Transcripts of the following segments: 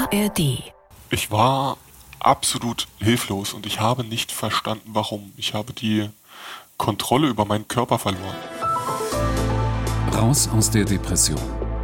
ARD. Ich war absolut hilflos und ich habe nicht verstanden, warum. Ich habe die Kontrolle über meinen Körper verloren. Raus aus der Depression.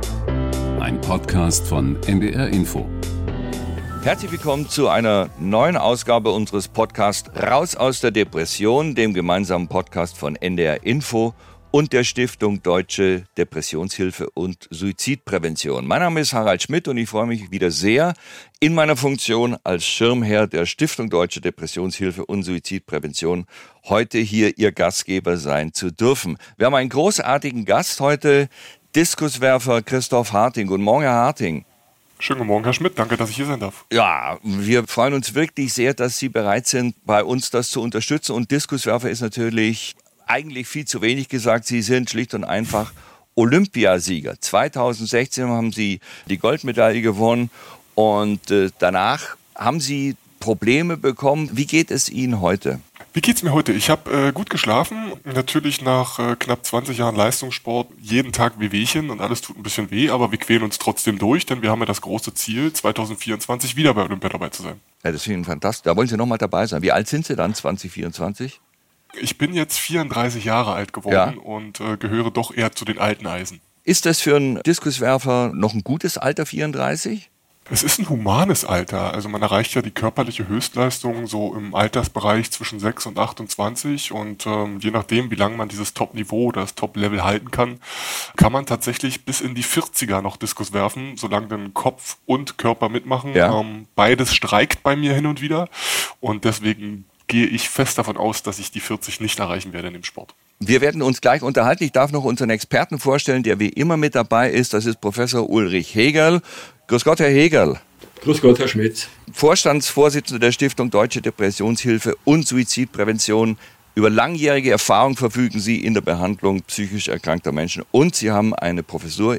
Ein Podcast von NDR Info. Herzlich willkommen zu einer neuen Ausgabe unseres Podcasts Raus aus der Depression, dem gemeinsamen Podcast von NDR Info und der Stiftung Deutsche Depressionshilfe und Suizidprävention. Mein Name ist Harald Schmidt und ich freue mich wieder sehr, in meiner Funktion als Schirmherr der Stiftung Deutsche Depressionshilfe und Suizidprävention heute hier Ihr Gastgeber sein zu dürfen. Wir haben einen großartigen Gast heute, Diskuswerfer Christoph Harting. Guten Morgen, Herr Harting. Schönen guten Morgen, Herr Schmidt. Danke, dass ich hier sein darf. Ja, wir freuen uns wirklich sehr, dass Sie bereit sind, bei uns das zu unterstützen. Und Diskuswerfer ist natürlich eigentlich viel zu wenig gesagt. Sie sind schlicht und einfach Olympiasieger. 2016 haben Sie die Goldmedaille gewonnen und danach haben Sie Probleme bekommen. Wie geht es Ihnen heute? Wie geht's mir heute? Ich habe gut geschlafen. Natürlich nach knapp 20 Jahren Leistungssport jeden Tag Wehwehchen und alles tut ein bisschen weh, aber wir quälen uns trotzdem durch, denn wir haben ja das große Ziel, 2024 wieder bei Olympia dabei zu sein. Ja, das finde ich fantastisch. Da wollen Sie nochmal dabei sein. Wie alt sind Sie dann 2024? Ich bin jetzt 34 Jahre alt geworden und gehöre doch eher zu den alten Eisen. Ist das für einen Diskuswerfer noch ein gutes Alter, 34? Es ist ein humanes Alter. Also man erreicht ja die körperliche Höchstleistung so im Altersbereich zwischen 6 und 28 und je nachdem, wie lange man dieses Top-Niveau oder das Top-Level halten kann, kann man tatsächlich bis in die 40er noch Diskus werfen, solange dann Kopf und Körper mitmachen. Ja. Beides streikt bei mir hin und wieder und deswegen gehe ich fest davon aus, dass ich die 40 nicht erreichen werde in dem Sport. Wir werden uns gleich unterhalten. Ich darf noch unseren Experten vorstellen, der wie immer mit dabei ist. Das ist Professor Ulrich Hegerl. Grüß Gott, Herr Hegerl. Grüß Gott, Herr Schmidt. Vorstandsvorsitzender der Stiftung Deutsche Depressionshilfe und Suizidprävention. Über langjährige Erfahrung verfügen Sie in der Behandlung psychisch erkrankter Menschen und Sie haben eine Professur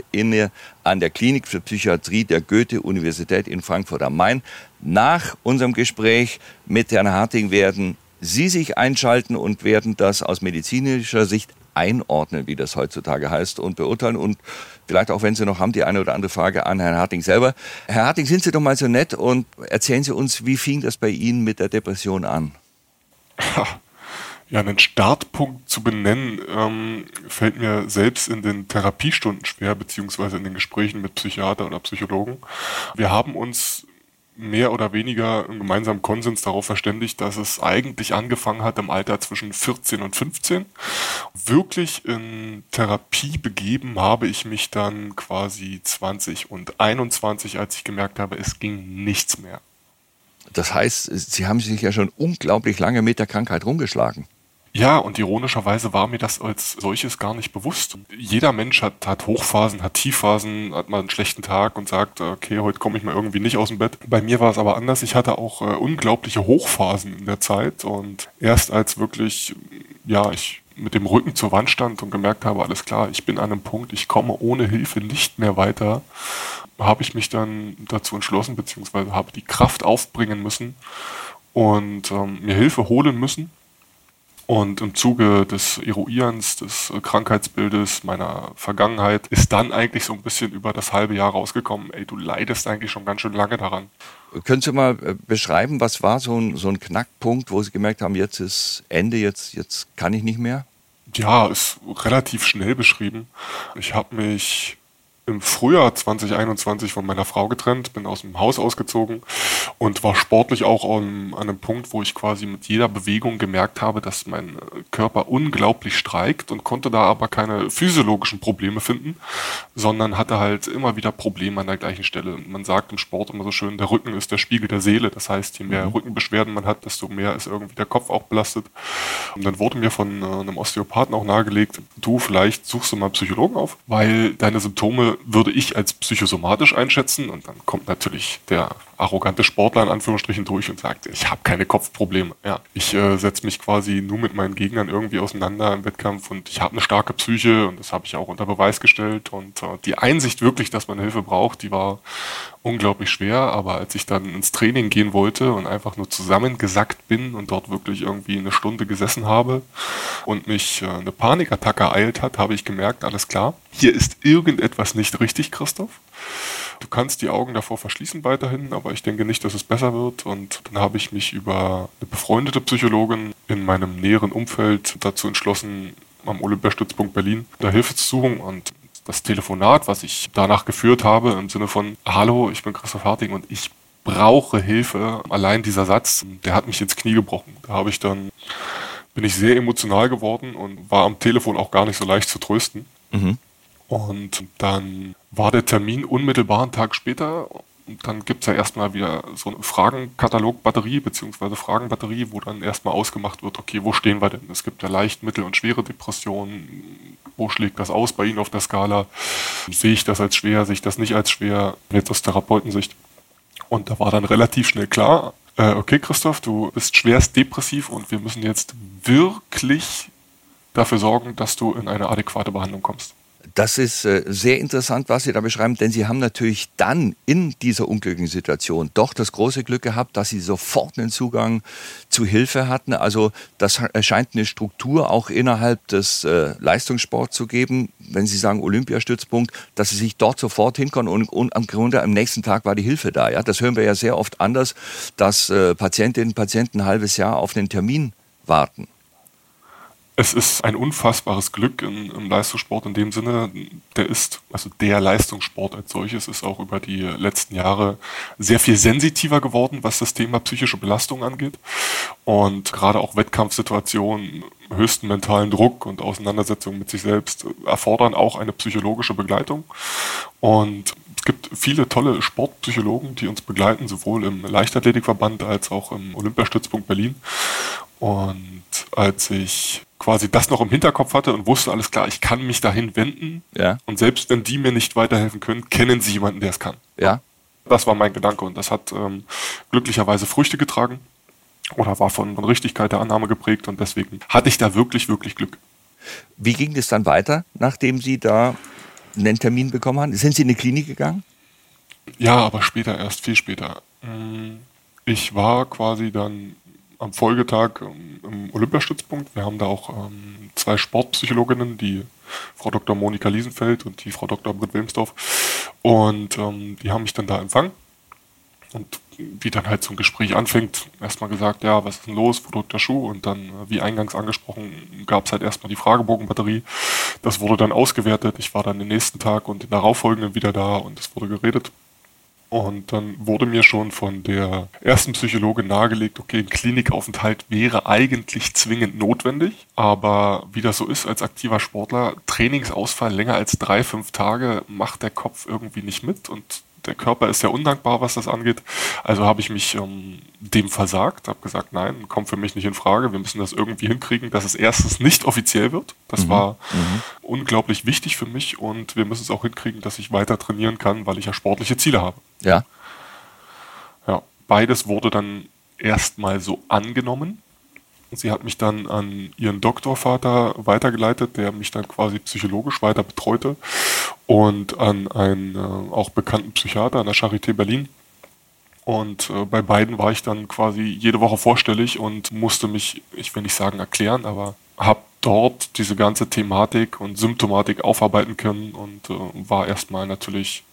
an der Klinik für Psychiatrie der Goethe-Universität in Frankfurt am Main. Nach unserem Gespräch mit Herrn Harting werden Sie sich einschalten und werden das aus medizinischer Sicht einordnen, wie das heutzutage heißt, und beurteilen und vielleicht auch, wenn Sie noch haben, die eine oder andere Frage an Herrn Harting selber. Herr Harting, sind Sie doch mal so nett und erzählen Sie uns, wie fing das bei Ihnen mit der Depression an? Ja, einen Startpunkt zu benennen, fällt mir selbst in den Therapiestunden schwer, beziehungsweise in den Gesprächen mit Psychiater oder Psychologen. Wir haben uns mehr oder weniger im gemeinsamen Konsens darauf verständigt, dass es eigentlich angefangen hat im Alter zwischen 14 und 15. Wirklich in Therapie begeben habe ich mich dann quasi 20 und 21, als ich gemerkt habe, es ging nichts mehr. Das heißt, Sie haben sich ja schon unglaublich lange mit der Krankheit rumgeschlagen. Ja, und ironischerweise war mir das als solches gar nicht bewusst. Jeder Mensch hat Hochphasen, hat Tiefphasen, hat mal einen schlechten Tag und sagt, okay, heute komme ich mal irgendwie nicht aus dem Bett. Bei mir war es aber anders. Ich hatte auch unglaubliche Hochphasen in der Zeit und erst als wirklich, ich mit dem Rücken zur Wand stand und gemerkt habe, alles klar, ich bin an einem Punkt, ich komme ohne Hilfe nicht mehr weiter, habe ich mich dann dazu entschlossen, beziehungsweise habe die Kraft aufbringen müssen und mir Hilfe holen müssen. Und im Zuge des Eruierens, des Krankheitsbildes meiner Vergangenheit ist dann eigentlich so ein bisschen über das halbe Jahr rausgekommen, ey, du leidest eigentlich schon ganz schön lange daran. Können Sie mal beschreiben, was war so ein Knackpunkt, wo Sie gemerkt haben, jetzt ist Ende, jetzt kann ich nicht mehr? Ja, ist relativ schnell beschrieben. Ich habe mich im Frühjahr 2021 von meiner Frau getrennt, bin aus dem Haus ausgezogen und war sportlich auch an einem Punkt, wo ich quasi mit jeder Bewegung gemerkt habe, dass mein Körper unglaublich streikt und konnte da aber keine physiologischen Probleme finden, sondern hatte halt immer wieder Probleme an der gleichen Stelle. Man sagt im Sport immer so schön, der Rücken ist der Spiegel der Seele. Das heißt, je mehr Rückenbeschwerden man hat, desto mehr ist irgendwie der Kopf auch belastet. Und dann wurde mir von einem Osteopathen auch nahegelegt, du, vielleicht suchst du mal einen Psychologen auf, weil deine Symptome würde ich als psychosomatisch einschätzen und dann kommt natürlich der arrogante Sportler in Anführungsstrichen durch und sagt, ich habe keine Kopfprobleme. Ja, ich setze mich quasi nur mit meinen Gegnern irgendwie auseinander im Wettkampf und ich habe eine starke Psyche und das habe ich auch unter Beweis gestellt und die Einsicht wirklich, dass man Hilfe braucht, die war unglaublich schwer, aber als ich dann ins Training gehen wollte und einfach nur zusammengesackt bin und dort wirklich irgendwie eine Stunde gesessen habe und mich eine Panikattacke ereilt hat, habe ich gemerkt, alles klar, hier ist irgendetwas nicht richtig, Christoph. du kannst die Augen davor verschließen weiterhin, aber ich denke nicht, dass es besser wird. Und dann habe ich mich über eine befreundete Psychologin in meinem näheren Umfeld dazu entschlossen, am Olympiastützpunkt Berlin da Hilfe zu suchen. Und das Telefonat, was ich danach geführt habe, im Sinne von: Hallo, ich bin Christoph Harting und ich brauche Hilfe. Allein dieser Satz, der hat mich ins Knie gebrochen. Bin ich sehr emotional geworden und war am Telefon auch gar nicht so leicht zu trösten. Mhm. Und dann war der Termin unmittelbar einen Tag später. Und dann gibt es ja erstmal wieder so eine Fragenkatalog-Batterie, beziehungsweise Fragenbatterie, wo dann erstmal ausgemacht wird, okay, wo stehen wir denn? Es gibt ja leicht, mittel- und schwere Depressionen. Wo schlägt das aus bei Ihnen auf der Skala? Sehe ich das als schwer, sehe ich das nicht als schwer? Jetzt aus Therapeutensicht. Und da war dann relativ schnell klar, okay, Christoph, du bist schwerst depressiv und wir müssen jetzt wirklich dafür sorgen, dass du in eine adäquate Behandlung kommst. Das ist sehr interessant, was Sie da beschreiben, denn Sie haben natürlich dann in dieser unglücklichen Situation doch das große Glück gehabt, dass Sie sofort einen Zugang zu Hilfe hatten. Also das scheint eine Struktur auch innerhalb des Leistungssports zu geben, wenn Sie sagen Olympiastützpunkt, dass Sie sich dort sofort hinkommen und am Grunde am nächsten Tag war die Hilfe da. Ja? Das hören wir ja sehr oft anders, dass Patientinnen und Patienten ein halbes Jahr auf einen Termin warten. Es ist ein unfassbares Glück im Leistungssport in dem Sinne, der Leistungssport als solches ist auch über die letzten Jahre sehr viel sensitiver geworden, was das Thema psychische Belastung angeht. Und gerade auch Wettkampfsituationen, höchsten mentalen Druck und Auseinandersetzungen mit sich selbst erfordern auch eine psychologische Begleitung. Und es gibt viele tolle Sportpsychologen, die uns begleiten, sowohl im Leichtathletikverband als auch im Olympiastützpunkt Berlin. Und als ich quasi das noch im Hinterkopf hatte und wusste, alles klar, ich kann mich dahin wenden. Ja. Und selbst wenn die mir nicht weiterhelfen können, kennen sie jemanden, der es kann. Ja. Das war mein Gedanke und das hat glücklicherweise Früchte getragen oder war von Richtigkeit der Annahme geprägt und deswegen hatte ich da wirklich, wirklich Glück. Wie ging es dann weiter, nachdem Sie da einen Termin bekommen haben? Sind Sie in eine Klinik gegangen? Ja, aber später erst, viel später. Ich war quasi dann am Folgetag im Olympiastützpunkt. Wir haben da auch 2 Sportpsychologinnen, die Frau Dr. Monika Liesenfeld und die Frau Dr. Britt Wilmsdorf. Und die haben mich dann da empfangen. Und wie dann halt so ein Gespräch anfängt, erstmal gesagt, ja, was ist denn los, wo drückt der Schuh? Und dann, wie eingangs angesprochen, gab es halt erstmal die Fragebogenbatterie. Das wurde dann ausgewertet. Ich war dann den nächsten Tag und den darauffolgenden wieder da und es wurde geredet. Und dann wurde mir schon von der ersten Psychologin nahegelegt, okay, ein Klinikaufenthalt wäre eigentlich zwingend notwendig. Aber wie das so ist als aktiver Sportler, Trainingsausfall länger als 3-5 Tage macht der Kopf irgendwie nicht mit. Und der Körper ist ja undankbar, was das angeht. Also habe ich mich dem versagt, habe gesagt, nein, kommt für mich nicht in Frage. Wir müssen das irgendwie hinkriegen, dass es erstens nicht offiziell wird. Das war unglaublich wichtig für mich und wir müssen es auch hinkriegen, dass ich weiter trainieren kann, weil ich ja sportliche Ziele habe. Ja. Ja, beides wurde dann erstmal so angenommen. Sie hat mich dann an ihren Doktorvater weitergeleitet, der mich dann quasi psychologisch weiter betreute und an einen auch bekannten Psychiater an der Charité Berlin. Und bei beiden war ich dann quasi jede Woche vorstellig und musste mich, ich will nicht sagen erklären, aber habe dort diese ganze Thematik und Symptomatik aufarbeiten können und war erstmal natürlich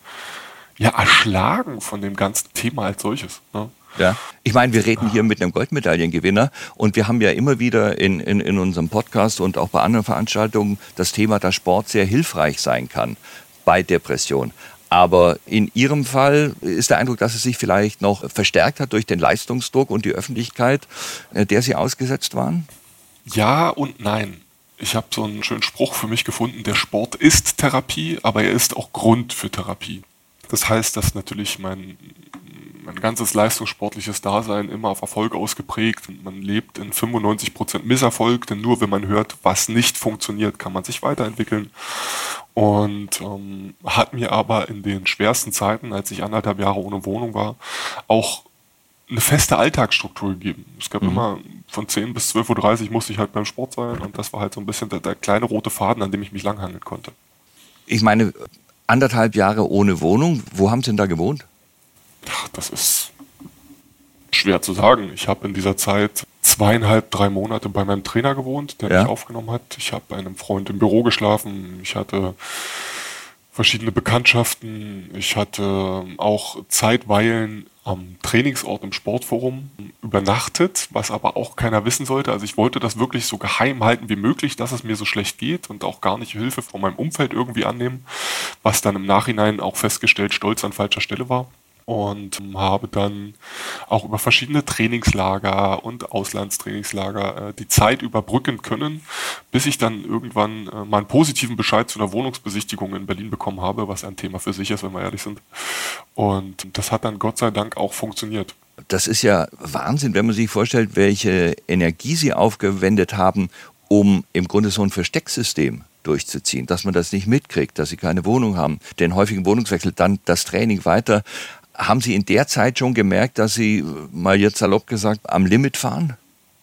erschlagen von dem ganzen Thema als solches. Ne? Ja, ich meine, wir reden hier mit einem Goldmedaillengewinner und wir haben ja immer wieder in unserem Podcast und auch bei anderen Veranstaltungen das Thema, dass Sport sehr hilfreich sein kann bei Depression. Aber in Ihrem Fall ist der Eindruck, dass es sich vielleicht noch verstärkt hat durch den Leistungsdruck und die Öffentlichkeit, der Sie ausgesetzt waren? Ja und nein. Ich habe so einen schönen Spruch für mich gefunden, der Sport ist Therapie, aber er ist auch Grund für Therapie. Das heißt, dass natürlich mein ganzes leistungssportliches Dasein immer auf Erfolg ausgeprägt und man lebt in 95% Misserfolg, denn nur wenn man hört, was nicht funktioniert, kann man sich weiterentwickeln. Und hat mir aber in den schwersten Zeiten, als ich 1,5 Jahre ohne Wohnung war, auch eine feste Alltagsstruktur gegeben. Es gab immer von 10 bis 12.30 Uhr musste ich halt beim Sport sein und das war halt so ein bisschen der kleine rote Faden, an dem ich mich langhangeln konnte. Ich meine, 1,5 Jahre ohne Wohnung, wo haben Sie denn da gewohnt? Ach, das ist schwer zu sagen. Ich habe in dieser Zeit 2,5-3 Monate bei meinem Trainer gewohnt, der mich aufgenommen hat. Ich habe bei einem Freund im Büro geschlafen. Ich hatte verschiedene Bekanntschaften. Ich hatte auch zeitweilen am Trainingsort im Sportforum übernachtet, was aber auch keiner wissen sollte. Also ich wollte das wirklich so geheim halten wie möglich, dass es mir so schlecht geht und auch gar nicht Hilfe von meinem Umfeld irgendwie annehmen, was dann im Nachhinein auch festgestellt Stolz an falscher Stelle war. Und habe dann auch über verschiedene Trainingslager und Auslandstrainingslager die Zeit überbrücken können, bis ich dann irgendwann mal einen positiven Bescheid zu einer Wohnungsbesichtigung in Berlin bekommen habe, was ein Thema für sich ist, wenn wir ehrlich sind. Und das hat dann Gott sei Dank auch funktioniert. Das ist ja Wahnsinn, wenn man sich vorstellt, welche Energie Sie aufgewendet haben, um im Grunde so ein Verstecksystem durchzuziehen, dass man das nicht mitkriegt, dass Sie keine Wohnung haben, den häufigen Wohnungswechsel, dann das Training weiter. Haben Sie in der Zeit schon gemerkt, dass Sie, mal jetzt salopp gesagt, am Limit fahren?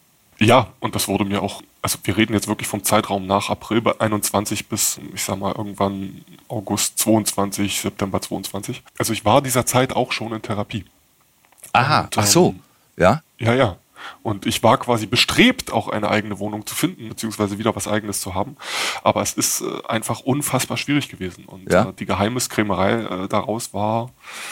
Ja, und das wurde mir auch, also wir reden jetzt wirklich vom Zeitraum nach April 21 bis, ich sag mal, irgendwann August 22, September 22. Also ich war dieser Zeit auch schon in Therapie. Aha, Und, ach so, ja? Ja. Und ich war quasi bestrebt, auch eine eigene Wohnung zu finden, beziehungsweise wieder was Eigenes zu haben. Aber es ist einfach unfassbar schwierig gewesen. Und die Geheimniskrämerei daraus war,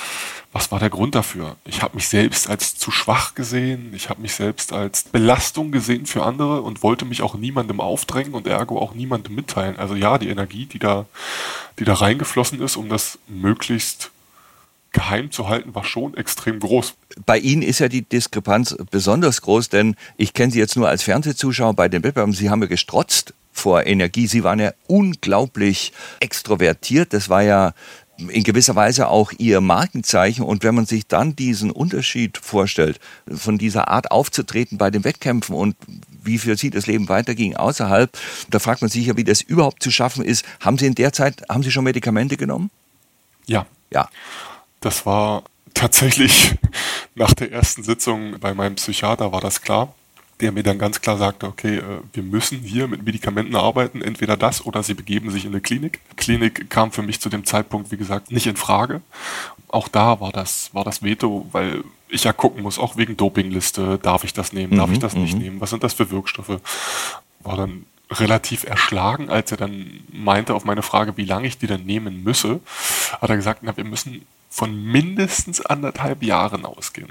was war der Grund dafür? Ich habe mich selbst als zu schwach gesehen, ich habe mich selbst als Belastung gesehen für andere und wollte mich auch niemandem aufdrängen und ergo auch niemandem mitteilen. Also ja, die Energie, die da reingeflossen ist, um das möglichst geheim zu halten, war schon extrem groß. Bei Ihnen ist ja die Diskrepanz besonders groß, denn ich kenne Sie jetzt nur als Fernsehzuschauer bei den Wettbewerben. Sie haben ja gestrotzt vor Energie. Sie waren ja unglaublich extrovertiert. Das war ja in gewisser Weise auch Ihr Markenzeichen. Und wenn man sich dann diesen Unterschied vorstellt, von dieser Art aufzutreten bei den Wettkämpfen und wie für Sie das Leben weiterging außerhalb, da fragt man sich ja, wie das überhaupt zu schaffen ist. Haben Sie in der Zeit, haben Sie schon Medikamente genommen? Ja. Ja. Das war tatsächlich nach der ersten Sitzung bei meinem Psychiater war das klar, der mir dann ganz klar sagte, okay, wir müssen hier mit Medikamenten arbeiten, entweder das oder Sie begeben sich in eine Klinik. Klinik kam für mich zu dem Zeitpunkt, wie gesagt, nicht in Frage. Auch da war das Veto, weil ich ja gucken muss, auch wegen Dopingliste, darf ich das nehmen, darf ich das nicht nehmen, was sind das für Wirkstoffe? War dann relativ erschlagen, als er dann meinte auf meine Frage, wie lange ich die denn nehmen müsse, hat er gesagt, wir müssen von mindestens 1,5 Jahren ausgehen.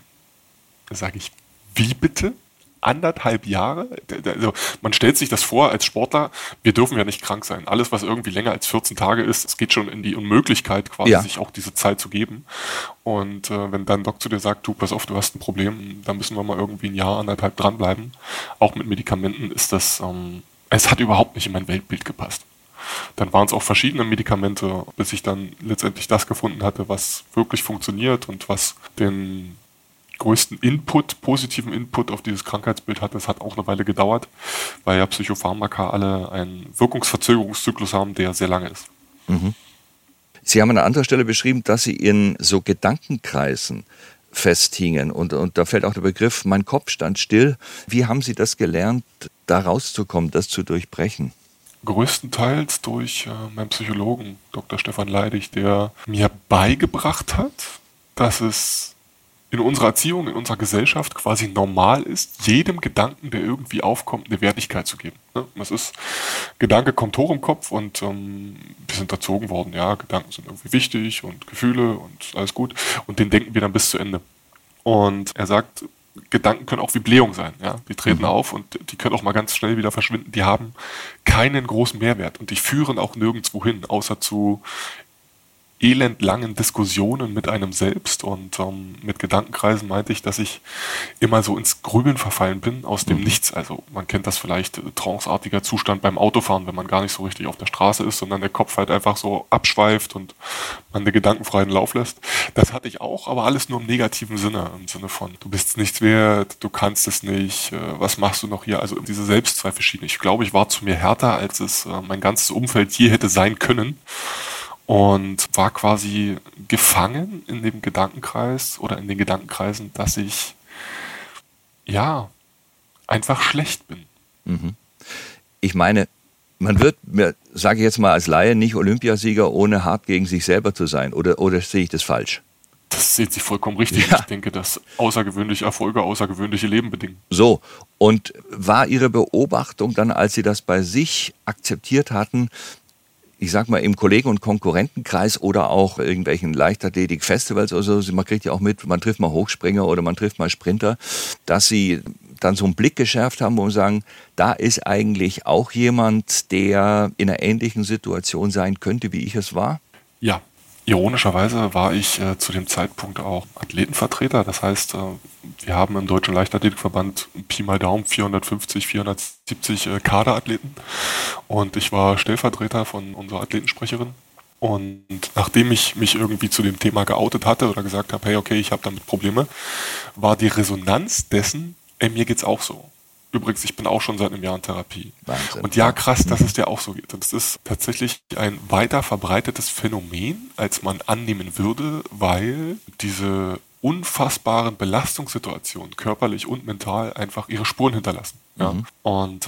Da sage ich, wie bitte? 1,5 Jahre? Also man stellt sich das vor als Sportler, wir dürfen ja nicht krank sein. Alles, was irgendwie länger als 14 Tage ist, es geht schon in die Unmöglichkeit quasi, sich auch diese Zeit zu geben. Und wenn dann ein Doc zu dir sagt, du, pass auf, du hast ein Problem, dann müssen wir mal irgendwie 1 Jahr, 1,5 dranbleiben. Auch mit Medikamenten ist das, es hat überhaupt nicht in mein Weltbild gepasst. Dann waren es auch verschiedene Medikamente, bis ich dann letztendlich das gefunden hatte, was wirklich funktioniert und was den größten positiven Input auf dieses Krankheitsbild hat. Das hat auch eine Weile gedauert, weil ja Psychopharmaka alle einen Wirkungsverzögerungszyklus haben, der sehr lange ist. Mhm. Sie haben an einer anderen Stelle beschrieben, dass Sie in so Gedankenkreisen festhingen und da fällt auch der Begriff, mein Kopf stand still. Wie haben Sie das gelernt, da rauszukommen, das zu durchbrechen? Größtenteils durch meinen Psychologen, Dr. Stefan Leidig, der mir beigebracht hat, dass es in unserer Erziehung, in unserer Gesellschaft quasi normal ist, jedem Gedanken, der irgendwie aufkommt, eine Wertigkeit zu geben. Das ist, Gedanke kommt hoch im Kopf und wir sind erzogen worden, ja, Gedanken sind irgendwie wichtig und Gefühle und alles gut und den denken wir dann bis zu Ende. Und er sagt, Gedanken können auch wie Blähung sein, ja. Die treten auf und die können auch mal ganz schnell wieder verschwinden. Die haben keinen großen Mehrwert und die führen auch nirgendwo hin, außer zu elendlangen Diskussionen mit einem selbst. Und mit Gedankenkreisen meinte ich, dass ich immer so ins Grübeln verfallen bin aus dem Nichts. Also man kennt das vielleicht, tranceartiger Zustand beim Autofahren, wenn man gar nicht so richtig auf der Straße ist, sondern der Kopf halt einfach so abschweift und man den gedankenfreien Lauf lässt. Das hatte ich auch, aber alles nur im negativen Sinne, im Sinne von, du bist nichts wert, du kannst es nicht, was machst du noch hier? Also diese Selbstzweifelschiene. Ich glaube, ich war zu mir härter, als es mein ganzes Umfeld je hätte sein können. Und war quasi gefangen in dem Gedankenkreis oder in den Gedankenkreisen, dass ich, ja, einfach schlecht bin. Mhm. Ich meine, man wird, sage ich jetzt mal als Laie, nicht Olympiasieger, ohne hart gegen sich selber zu sein. Oder sehe ich das falsch? Das sieht sich vollkommen richtig. Ja. Ich denke, dass außergewöhnliche Erfolge außergewöhnliche Leben bedingen. So, und war Ihre Beobachtung dann, als Sie das bei sich akzeptiert hatten, ich sag mal, im Kollegen- und Konkurrentenkreis oder auch irgendwelchen Leichtathletik-Festivals oder so, man kriegt ja auch mit, man trifft mal Hochspringer oder man trifft mal Sprinter, dass sie dann so einen Blick geschärft haben und sagen, da ist eigentlich auch jemand, der in einer ähnlichen Situation sein könnte, wie ich es war? Ja, ironischerweise war ich zu dem Zeitpunkt auch Athletenvertreter. Das heißt, wir haben im Deutschen Leichtathletikverband Pi mal Daumen 450, 470 Kaderathleten. Und ich war Stellvertreter von unserer Athletensprecherin. Und nachdem ich mich irgendwie zu dem Thema geoutet hatte oder gesagt habe, hey, okay, ich habe damit Probleme, war die Resonanz dessen, mir geht's auch so. Übrigens, ich bin auch schon seit einem Jahr in Therapie. Wahnsinn. Und ja, krass, dass es dir auch so geht. Und es ist tatsächlich ein weiter verbreitetes Phänomen, als man annehmen würde, weil diese unfassbaren Belastungssituationen, körperlich und mental, einfach ihre Spuren hinterlassen. Ja? Und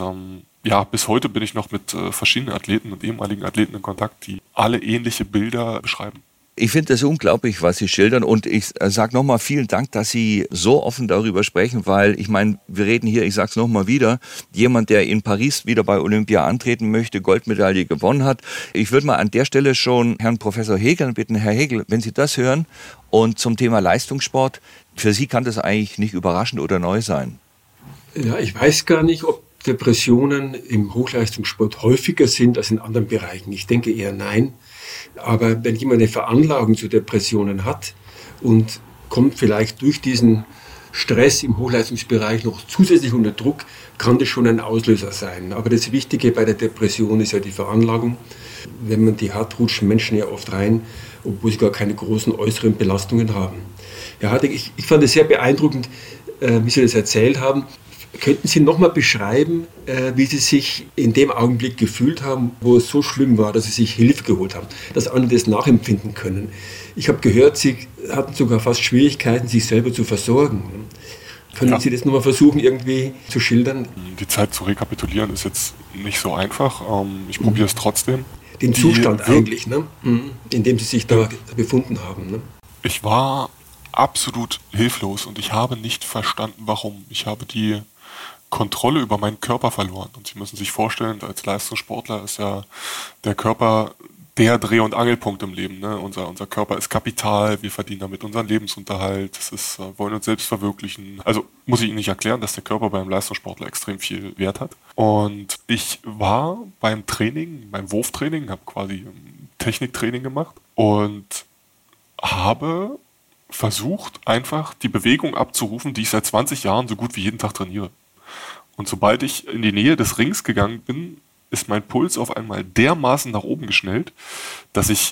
bis heute bin ich noch mit verschiedenen Athleten und ehemaligen Athleten in Kontakt, die alle ähnliche Bilder beschreiben. Ich finde es unglaublich, was Sie schildern, und ich sage nochmal vielen Dank, dass Sie so offen darüber sprechen, weil ich meine, wir reden hier, ich sage es nochmal wieder, jemand, der in Paris wieder bei Olympia antreten möchte, Goldmedaille gewonnen hat. Ich würde mal an der Stelle schon Herrn Professor Hegel bitten, Herr Hegel, wenn Sie das hören und zum Thema Leistungssport, für Sie kann das eigentlich nicht überraschend oder neu sein. Ja, ich weiß gar nicht, ob Depressionen im Hochleistungssport häufiger sind als in anderen Bereichen. Ich denke eher nein. Aber wenn jemand eine Veranlagung zu Depressionen hat und kommt vielleicht durch diesen Stress im Hochleistungsbereich noch zusätzlich unter Druck, kann das schon ein Auslöser sein. Aber das Wichtige bei der Depression ist ja die Veranlagung. Wenn man die hat, rutschen Menschen ja oft rein, obwohl sie gar keine großen äußeren Belastungen haben. Ja, ich fand es sehr beeindruckend, wie Sie das erzählt haben. Könnten Sie nochmal beschreiben, wie Sie sich in dem Augenblick gefühlt haben, wo es so schlimm war, dass Sie sich Hilfe geholt haben, dass andere das nachempfinden können? Ich habe gehört, Sie hatten sogar fast Schwierigkeiten, sich selber zu versorgen. Können Sie das nochmal versuchen, irgendwie zu schildern? Die Zeit zu rekapitulieren ist jetzt nicht so einfach. Ich probiere es trotzdem. Den Zustand eigentlich, ne? In dem Sie sich da befunden haben. Ne? Ich war absolut hilflos und ich habe nicht verstanden, warum. Ich habe die Kontrolle über meinen Körper verloren. Und Sie müssen sich vorstellen, als Leistungssportler ist ja der Körper der Dreh- und Angelpunkt im Leben. Ne? Unser Körper ist Kapital, wir verdienen damit unseren Lebensunterhalt, wollen uns selbst verwirklichen. Also muss ich Ihnen nicht erklären, dass der Körper beim Leistungssportler extrem viel Wert hat. Und ich war beim Wurftraining, habe quasi Techniktraining gemacht und habe versucht, einfach die Bewegung abzurufen, die ich seit 20 Jahren so gut wie jeden Tag trainiere. Und sobald ich in die Nähe des Rings gegangen bin, ist mein Puls auf einmal dermaßen nach oben geschnellt, dass ich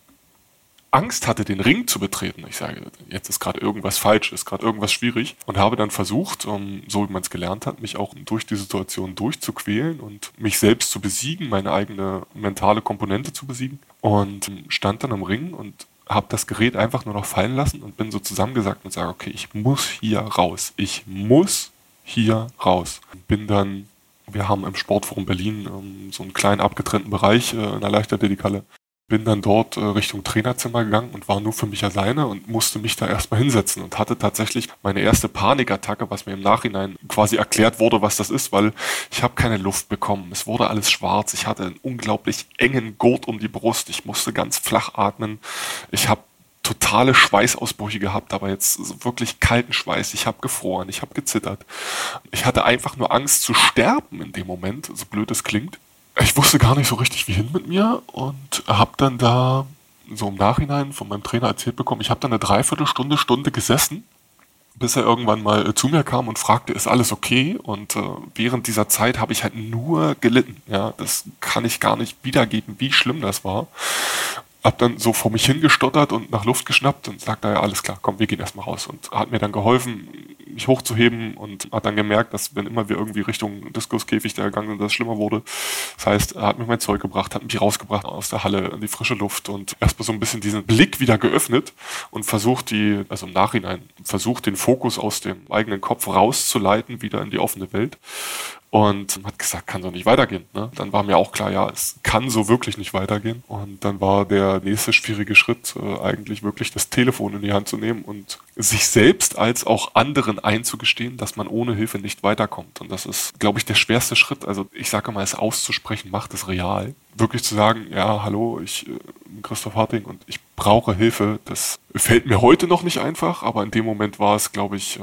Angst hatte, den Ring zu betreten. Ich sage, jetzt ist gerade irgendwas falsch, ist gerade irgendwas schwierig, und habe dann versucht, so wie man es gelernt hat, mich auch durch die Situation durchzuquälen und mich selbst zu besiegen, meine eigene mentale Komponente zu besiegen, und stand dann am Ring und habe das Gerät einfach nur noch fallen lassen und bin so zusammengesackt und sage, okay, ich muss hier raus. Ich muss hier raus. Bin dann, wir haben im Sportforum Berlin so einen kleinen abgetrennten Bereich in der Leichtathletikhalle. Bin dann dort Richtung Trainerzimmer gegangen und war nur für mich alleine und musste mich da erstmal hinsetzen und hatte tatsächlich meine erste Panikattacke, was mir im Nachhinein quasi erklärt wurde, was das ist, weil ich habe keine Luft bekommen. Es wurde alles schwarz. Ich hatte einen unglaublich engen Gurt um die Brust. Ich musste ganz flach atmen. Ich habe totale Schweißausbrüche gehabt, aber jetzt so wirklich kalten Schweiß. Ich habe gefroren, ich habe gezittert. Ich hatte einfach nur Angst zu sterben in dem Moment, so blöd es klingt. Ich wusste gar nicht so richtig, wie hin mit mir, und habe dann da so im Nachhinein von meinem Trainer erzählt bekommen, ich habe dann eine Stunde gesessen, bis er irgendwann mal zu mir kam und fragte, ist alles okay? Und während dieser Zeit habe ich halt nur gelitten. Ja, das kann ich gar nicht wiedergeben, wie schlimm das war. Hab dann so vor mich hingestottert und nach Luft geschnappt und sagte, ja, alles klar, komm, wir gehen erstmal raus. Und hat mir dann geholfen, mich hochzuheben, und hat dann gemerkt, dass wenn immer wir irgendwie Richtung Diskuskäfig da gegangen sind, das schlimmer wurde. Das heißt, er hat mir mein Zeug gebracht, hat mich rausgebracht aus der Halle in die frische Luft und erstmal so ein bisschen diesen Blick wieder geöffnet und versucht im Nachhinein, den Fokus aus dem eigenen Kopf rauszuleiten, wieder in die offene Welt. Und hat gesagt, kann so nicht weitergehen. Ne? Dann war mir auch klar, ja, es kann so wirklich nicht weitergehen. Und dann war der nächste schwierige Schritt eigentlich wirklich das Telefon in die Hand zu nehmen und sich selbst als auch anderen einzugestehen, dass man ohne Hilfe nicht weiterkommt. Und das ist, glaube ich, der schwerste Schritt. Also ich sage mal, es auszusprechen, macht es real. Wirklich zu sagen, ja, hallo, ich bin Christoph Harting und ich brauche Hilfe. Das fällt mir heute noch nicht einfach, aber in dem Moment war es, glaube ich,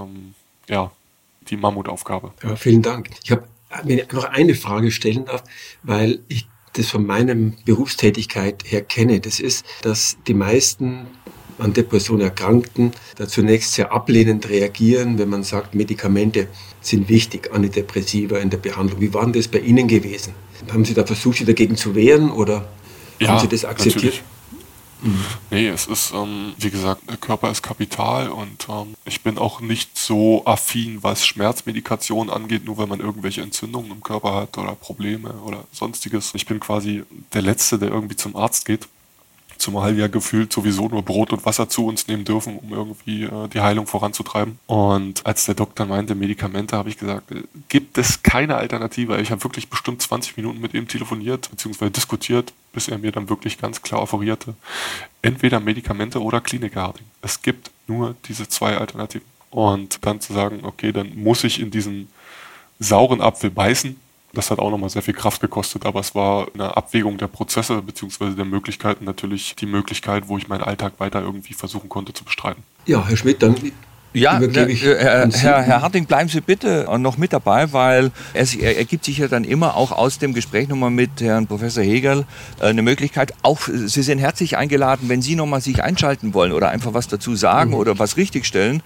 die Mammutaufgabe. Ja, vielen Dank. Ich habe mir noch eine Frage stellen darf, weil ich das von meiner Berufstätigkeit her kenne. Das ist, dass die meisten an Depressionen Erkrankten da zunächst sehr ablehnend reagieren, wenn man sagt, Medikamente sind wichtig, Antidepressiva in der Behandlung. Wie war denn das bei Ihnen gewesen? Haben Sie da versucht, sich dagegen zu wehren oder haben Sie das akzeptiert? Natürlich. Nee, es ist, wie gesagt, der Körper ist Kapital und ich bin auch nicht so affin, was Schmerzmedikation angeht, nur wenn man irgendwelche Entzündungen im Körper hat oder Probleme oder sonstiges. Ich bin quasi der Letzte, der irgendwie zum Arzt geht, zumal wir gefühlt sowieso nur Brot und Wasser zu uns nehmen dürfen, um irgendwie die Heilung voranzutreiben. Und als der Doktor meinte, Medikamente, habe ich gesagt, gibt es keine Alternative. Ich habe wirklich bestimmt 20 Minuten mit ihm telefoniert bzw. diskutiert, bis er mir dann wirklich ganz klar offerierte, entweder Medikamente oder Klinik-Harting. Es gibt nur diese zwei Alternativen. Und dann zu sagen, okay, dann muss ich in diesen sauren Apfel beißen. Das hat auch nochmal sehr viel Kraft gekostet, aber es war eine Abwägung der Prozesse bzw. der Möglichkeiten natürlich die Möglichkeit, wo ich meinen Alltag weiter irgendwie versuchen konnte zu bestreiten. Ja, Herr Schmidt, dann übergebe ich Herr Harting, bleiben Sie bitte noch mit dabei, weil es ergibt sich ja dann immer auch aus dem Gespräch nochmal mit Herrn Professor Hegerl eine Möglichkeit. Auch Sie sind herzlich eingeladen, wenn Sie nochmal sich einschalten wollen oder einfach was dazu sagen oder was richtigstellen.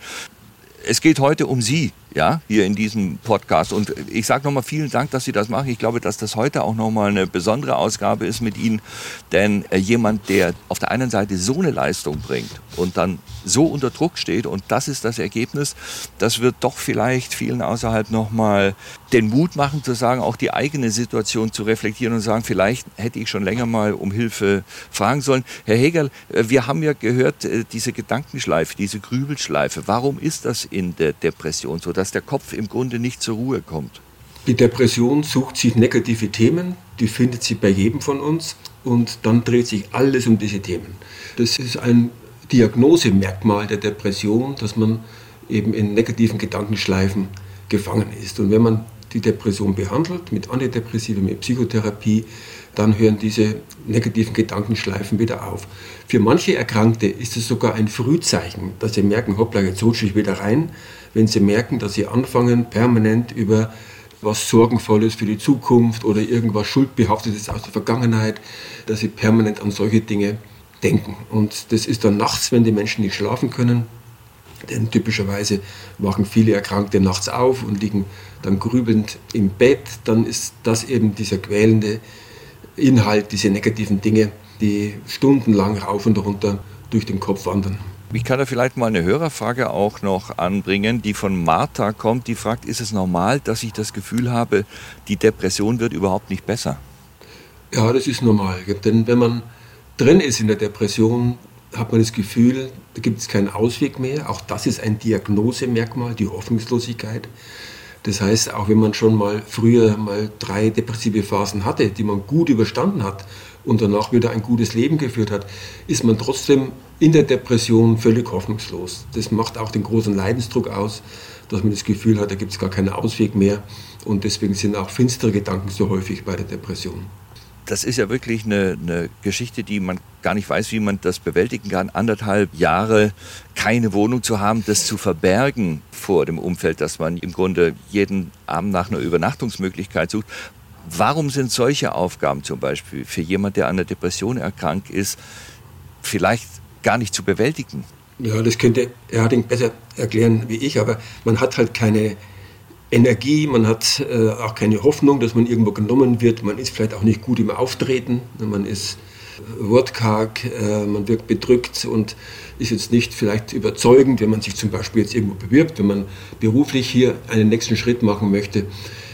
Es geht heute um Sie, ja, hier in diesem Podcast. Und ich sage nochmal vielen Dank, dass Sie das machen. Ich glaube, dass das heute auch nochmal eine besondere Ausgabe ist mit Ihnen. Denn jemand, der auf der einen Seite so eine Leistung bringt und dann so unter Druck steht, und das ist das Ergebnis, das wird doch vielleicht vielen außerhalb nochmal den Mut machen, zu sagen, auch die eigene Situation zu reflektieren und sagen, vielleicht hätte ich schon länger mal um Hilfe fragen sollen. Herr Hegerl, wir haben ja gehört, diese Gedankenschleife, diese Grübelschleife. Warum ist das in der Depression so, dass der Kopf im Grunde nicht zur Ruhe kommt? Die Depression sucht sich negative Themen, die findet sie bei jedem von uns und dann dreht sich alles um diese Themen. Das ist ein Diagnosemerkmal der Depression, dass man eben in negativen Gedankenschleifen gefangen ist. Und wenn man die Depression behandelt mit Antidepressiva, mit Psychotherapie, dann hören diese negativen Gedankenschleifen wieder auf. Für manche Erkrankte ist es sogar ein Frühzeichen, dass sie merken, hoppla, jetzt rutsche ich wieder rein, wenn sie merken, dass sie anfangen, permanent über was Sorgenvolles für die Zukunft oder irgendwas Schuldbehaftetes aus der Vergangenheit, dass sie permanent an solche Dinge denken. Und das ist dann nachts, wenn die Menschen nicht schlafen können, denn typischerweise wachen viele Erkrankte nachts auf und liegen dann grübelnd im Bett, dann ist das eben dieser quälende Inhalt, diese negativen Dinge, die stundenlang rauf und runter durch den Kopf wandern. Ich kann da vielleicht mal eine Hörerfrage auch noch anbringen, die von Martha kommt. Die fragt, ist es normal, dass ich das Gefühl habe, die Depression wird überhaupt nicht besser? Ja, das ist normal. Denn wenn man drin ist in der Depression, hat man das Gefühl, da gibt es keinen Ausweg mehr. Auch das ist ein Diagnosemerkmal, die Hoffnungslosigkeit. Das heißt, auch wenn man schon mal früher 3 depressive Phasen hatte, die man gut überstanden hat und danach wieder ein gutes Leben geführt hat, ist man trotzdem in der Depression völlig hoffnungslos. Das macht auch den großen Leidensdruck aus, dass man das Gefühl hat, da gibt es gar keinen Ausweg mehr. Und deswegen sind auch finstere Gedanken so häufig bei der Depression. Das ist ja wirklich eine Geschichte, die man gar nicht weiß, wie man das bewältigen kann. 1,5 Jahre keine Wohnung zu haben, das zu verbergen vor dem Umfeld, dass man im Grunde jeden Abend nach einer Übernachtungsmöglichkeit sucht. Warum sind solche Aufgaben zum Beispiel für jemanden, der an der Depression erkrankt ist, vielleicht gar nicht zu bewältigen? Ja, das könnte Herr Harting besser erklären wie ich, aber man hat halt keine Energie, man hat auch keine Hoffnung, dass man irgendwo genommen wird. Man ist vielleicht auch nicht gut im Auftreten, man ist wortkarg, man wirkt bedrückt und ist jetzt nicht vielleicht überzeugend, wenn man sich zum Beispiel jetzt irgendwo bewirbt, wenn man beruflich hier einen nächsten Schritt machen möchte.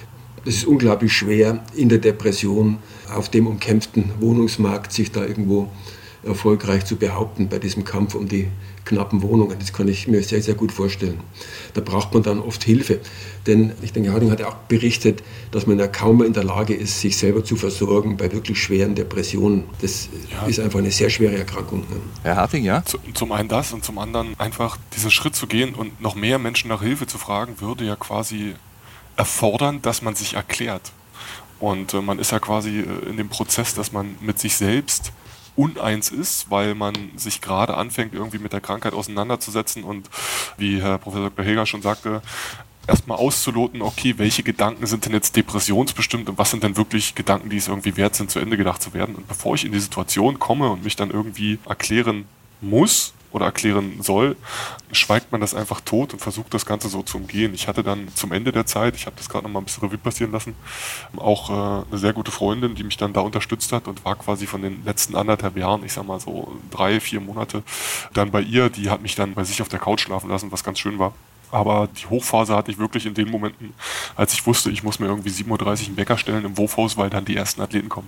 Es ist unglaublich schwer, in der Depression auf dem umkämpften Wohnungsmarkt sich da irgendwo erfolgreich zu behaupten bei diesem Kampf um die knappen Wohnungen. Das kann ich mir sehr, sehr gut vorstellen. Da braucht man dann oft Hilfe. Denn ich denke, Harding hat ja auch berichtet, dass man ja kaum mehr in der Lage ist, sich selber zu versorgen bei wirklich schweren Depressionen. Das ist einfach eine sehr schwere Erkrankung. Herr Harting, ja? Zum einen das und zum anderen einfach diesen Schritt zu gehen und noch mehr Menschen nach Hilfe zu fragen, würde ja quasi erfordern, dass man sich erklärt. Und man ist ja quasi in dem Prozess, dass man mit sich selbst uneins ist, weil man sich gerade anfängt, irgendwie mit der Krankheit auseinanderzusetzen und, wie Herr Professor Dr. Heger schon sagte, erstmal auszuloten, okay, welche Gedanken sind denn jetzt depressionsbestimmt und was sind denn wirklich Gedanken, die es irgendwie wert sind, zu Ende gedacht zu werden. Und bevor ich in die Situation komme und mich dann irgendwie erklären muss oder erklären soll, schweigt man das einfach tot und versucht das Ganze so zu umgehen. Ich hatte dann zum Ende der Zeit, ich habe das gerade noch mal ein bisschen Revue passieren lassen, auch eine sehr gute Freundin, die mich dann da unterstützt hat und war quasi von den letzten 1,5 Jahren, ich sag mal so 3-4 Monate, dann bei ihr. Die hat mich dann bei sich auf der Couch schlafen lassen, was ganz schön war. Aber die Hochphase hatte ich wirklich in den Momenten, als ich wusste, ich muss mir irgendwie 7:30 Uhr einen Wecker stellen im Wurfhaus, weil dann die ersten Athleten kommen.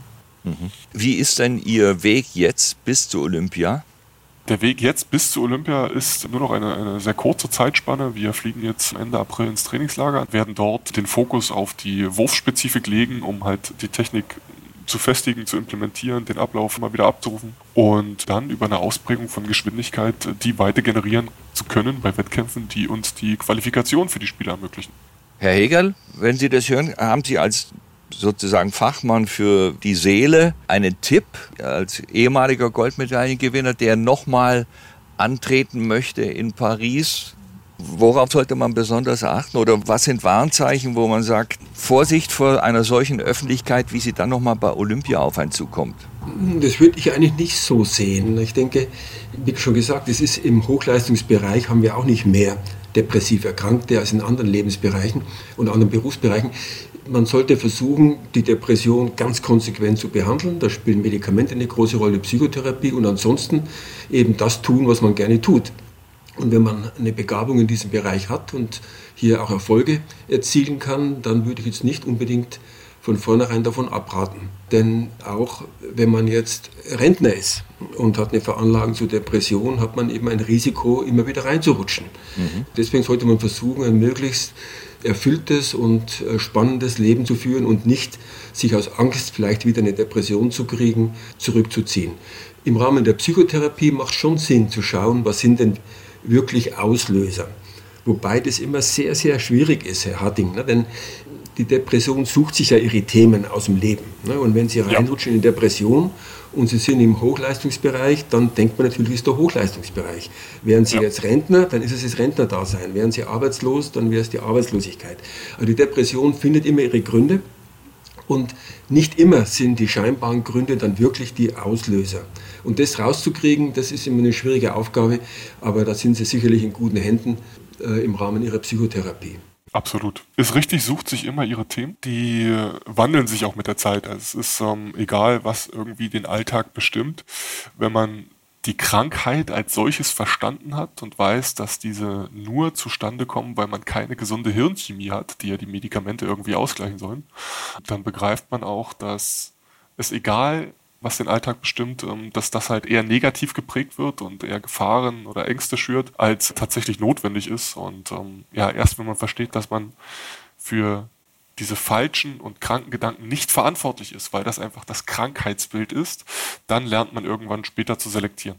Wie ist denn Ihr Weg jetzt bis zur Olympia? Der Weg jetzt bis zur Olympia ist nur noch eine sehr kurze Zeitspanne. Wir fliegen jetzt Ende April ins Trainingslager, werden dort den Fokus auf die Wurfspezifik legen, um halt die Technik zu festigen, zu implementieren, den Ablauf immer wieder abzurufen und dann über eine Ausprägung von Geschwindigkeit die Weite generieren zu können bei Wettkämpfen, die uns die Qualifikation für die Spiele ermöglichen. Herr Hegerl, wenn Sie das hören, haben Sie als sozusagen Fachmann für die Seele einen Tipp als ehemaliger Goldmedaillengewinner, der nochmal antreten möchte in Paris? Worauf sollte man besonders achten oder was sind Warnzeichen, wo man sagt, Vorsicht vor einer solchen Öffentlichkeit, wie sie dann nochmal bei Olympia auf einen zukommt? Das würde ich eigentlich nicht so sehen. Ich denke, wie schon gesagt, es ist im Hochleistungsbereich haben wir auch nicht mehr depressiv Erkrankte als in anderen Lebensbereichen und anderen Berufsbereichen. Man sollte versuchen, die Depression ganz konsequent zu behandeln. Da spielen Medikamente eine große Rolle, Psychotherapie und ansonsten eben das tun, was man gerne tut. Und wenn man eine Begabung in diesem Bereich hat und hier auch Erfolge erzielen kann, dann würde ich jetzt nicht unbedingt von vornherein davon abraten. Denn auch wenn man jetzt Rentner ist und hat eine Veranlagung zur Depression, hat man eben ein Risiko, immer wieder reinzurutschen. Deswegen sollte man versuchen, ein möglichst erfülltes und spannendes Leben zu führen und nicht sich aus Angst, vielleicht wieder eine Depression zu kriegen, zurückzuziehen. Im Rahmen der Psychotherapie macht schon Sinn zu schauen, was sind denn wirklich Auslöser. Wobei das immer sehr, sehr schwierig ist, Herr Harting, ne? Denn die Depression sucht sich ja ihre Themen aus dem Leben. Ne? Und wenn Sie reinrutschen in Depression und Sie sind im Hochleistungsbereich, dann denkt man natürlich, ist der Hochleistungsbereich. Wären Sie jetzt Rentner, dann ist es das Rentnerdasein. Wären Sie arbeitslos, dann wäre es die Arbeitslosigkeit. Also die Depression findet immer ihre Gründe und nicht immer sind die scheinbaren Gründe dann wirklich die Auslöser. Und das rauszukriegen, das ist immer eine schwierige Aufgabe, aber da sind Sie sicherlich in guten Händen im Rahmen Ihrer Psychotherapie. Absolut. Ist richtig, sucht sich immer ihre Themen. Die wandeln sich auch mit der Zeit. Also es ist egal, was irgendwie den Alltag bestimmt. Wenn man die Krankheit als solches verstanden hat und weiß, dass diese nur zustande kommen, weil man keine gesunde Hirnchemie hat, die ja die Medikamente irgendwie ausgleichen sollen, dann begreift man auch, dass es egal, was den Alltag bestimmt, dass das halt eher negativ geprägt wird und eher Gefahren oder Ängste schürt, als tatsächlich notwendig ist. Und erst wenn man versteht, dass man für diese falschen und kranken Gedanken nicht verantwortlich ist, weil das einfach das Krankheitsbild ist, dann lernt man irgendwann später zu selektieren.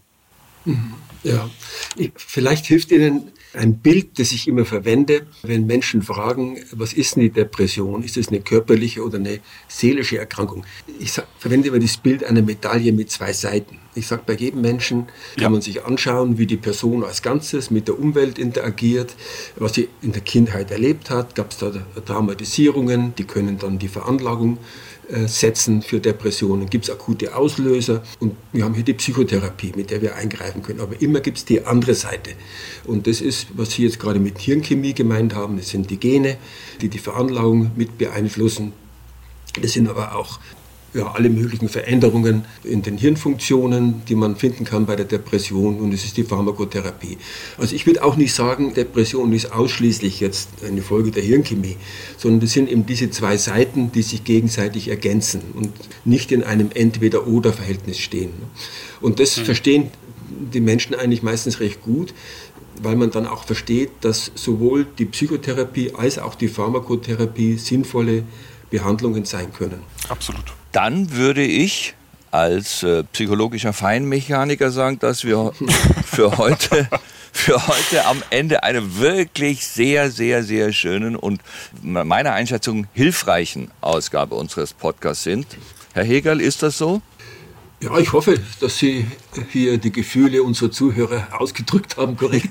Ja, vielleicht hilft Ihnen ein Bild, das ich immer verwende, wenn Menschen fragen, was ist eine Depression? Ist es eine körperliche oder eine seelische Erkrankung? Ich verwende immer das Bild einer Medaille mit 2 Seiten. Ich sage, bei jedem Menschen kann man sich anschauen, wie die Person als Ganzes mit der Umwelt interagiert, was sie in der Kindheit erlebt hat. Gab es da Traumatisierungen, die können dann die Veranlagung setzen für Depressionen, gibt es akute Auslöser und wir haben hier die Psychotherapie, mit der wir eingreifen können. Aber immer gibt es die andere Seite. Und das ist, was Sie jetzt gerade mit Hirnchemie gemeint haben, das sind die Gene, die die Veranlagung mit beeinflussen. Das sind aber auch alle möglichen Veränderungen in den Hirnfunktionen, die man finden kann bei der Depression, und es ist die Pharmakotherapie. Also ich würde auch nicht sagen, Depression ist ausschließlich jetzt eine Folge der Hirnchemie, sondern das sind eben diese zwei Seiten, die sich gegenseitig ergänzen und nicht in einem Entweder-oder-Verhältnis stehen. Und das verstehen die Menschen eigentlich meistens recht gut, weil man dann auch versteht, dass sowohl die Psychotherapie als auch die Pharmakotherapie sinnvolle Behandlungen sein können. Absolut. Dann würde ich als psychologischer Feinmechaniker sagen, dass wir für heute am Ende eine wirklich sehr, sehr, sehr schönen und meiner Einschätzung hilfreichen Ausgabe unseres Podcasts sind. Herr Hegerl, ist das so? Ja, ich hoffe, dass Sie hier die Gefühle unserer Zuhörer ausgedrückt haben, korrekt.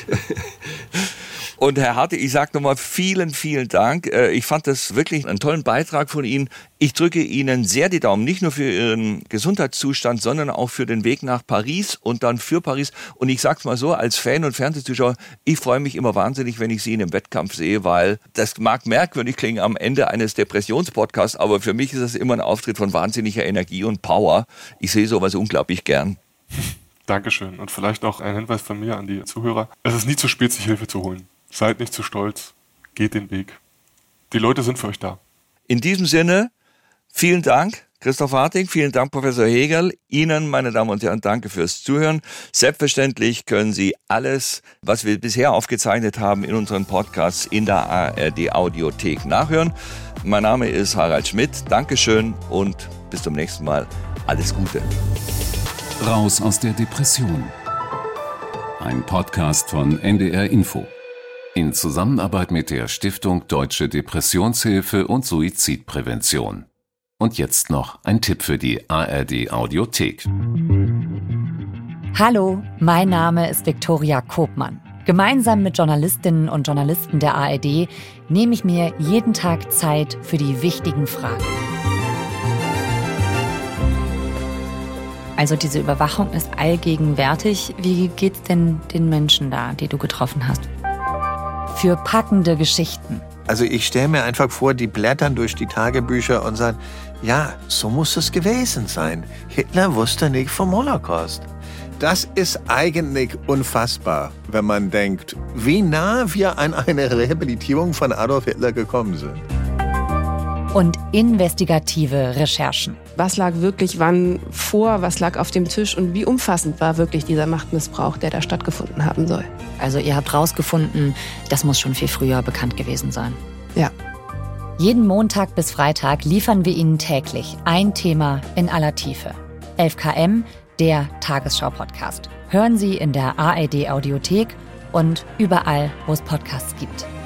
Und Herr Hartig, ich sage nochmal vielen, vielen Dank. Ich fand das wirklich einen tollen Beitrag von Ihnen. Ich drücke Ihnen sehr die Daumen, nicht nur für Ihren Gesundheitszustand, sondern auch für den Weg nach Paris und dann für Paris. Und ich sage es mal so, als Fan und Fernsehzuschauer, ich freue mich immer wahnsinnig, wenn ich Sie in einem Wettkampf sehe, weil das mag merkwürdig klingen am Ende eines Depressionspodcasts, aber für mich ist das immer ein Auftritt von wahnsinniger Energie und Power. Ich sehe sowas unglaublich gern. Dankeschön. Und vielleicht noch ein Hinweis von mir an die Zuhörer. Es ist nie zu spät, sich Hilfe zu holen. Seid nicht zu stolz. Geht den Weg. Die Leute sind für euch da. In diesem Sinne, vielen Dank, Christoph Hartig. Vielen Dank, Professor Hegerl. Ihnen, meine Damen und Herren, danke fürs Zuhören. Selbstverständlich können Sie alles, was wir bisher aufgezeichnet haben, in unseren Podcasts in der ARD-Audiothek nachhören. Mein Name ist Harald Schmidt. Dankeschön und bis zum nächsten Mal. Alles Gute. Raus aus der Depression. Ein Podcast von NDR Info. In Zusammenarbeit mit der Stiftung Deutsche Depressionshilfe und Suizidprävention. Und jetzt noch ein Tipp für die ARD Audiothek. Hallo, mein Name ist Viktoria Koopmann. Gemeinsam mit Journalistinnen und Journalisten der ARD nehme ich mir jeden Tag Zeit für die wichtigen Fragen. Also diese Überwachung ist allgegenwärtig. Wie geht's denn den Menschen da, die du getroffen hast? Für packende Geschichten. Also ich stelle mir einfach vor, die blättern durch die Tagebücher und sagen, ja, so muss es gewesen sein. Hitler wusste nicht vom Holocaust. Das ist eigentlich unfassbar, wenn man denkt, wie nah wir an eine Rehabilitierung von Adolf Hitler gekommen sind. Und investigative Recherchen. Was lag wirklich wann vor, was lag auf dem Tisch und wie umfassend war wirklich dieser Machtmissbrauch, der da stattgefunden haben soll. Also ihr habt rausgefunden, das muss schon viel früher bekannt gewesen sein. Ja. Jeden Montag bis Freitag liefern wir Ihnen täglich ein Thema in aller Tiefe. 11KM, der Tagesschau-Podcast. Hören Sie in der ARD-Audiothek und überall, wo es Podcasts gibt.